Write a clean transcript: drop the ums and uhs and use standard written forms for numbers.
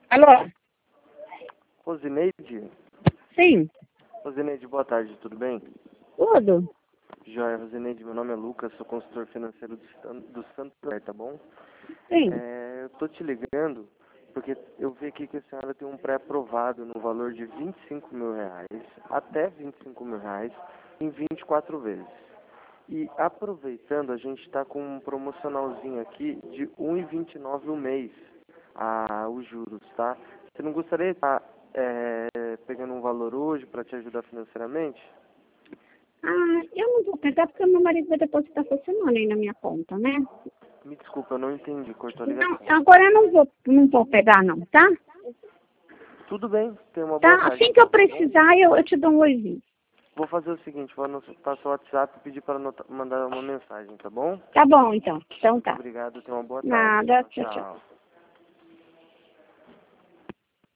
Alô? Rosineide? Sim, Rosineide, boa tarde, tudo bem? tudo. Joia, Rosineide, meu nome é Lucas, sou consultor financeiro do Santander, tá bom? Sim. Eu tô te ligando porque eu vi aqui que a senhora tem um pré-aprovado no valor de R$ 25.000, até R$ 25.000, em 24 vezes. E aproveitando, a gente está com um promocionalzinho aqui de R$ 1,29 o mês, os juros, tá? Você não gostaria de estar pegando um valor hoje para te ajudar financeiramente? Ah, eu não vou pegar porque meu marido vai depositar essa semana aí na minha conta, né? Me desculpa, eu não entendi, cortou a Não, ligação. agora eu não vou pegar não, tá? Tudo bem, tenha uma boa Tá? tarde, Assim que eu então, tá bom? precisar, eu te dou um oizinho. Vou fazer o seguinte, vou anotar seu WhatsApp e pedir para mandar uma mensagem, tá bom? Tá bom, então. Então Muito tá. obrigado, tenha uma boa tarde. Nada, Tchau, tchau, tchau. tchau.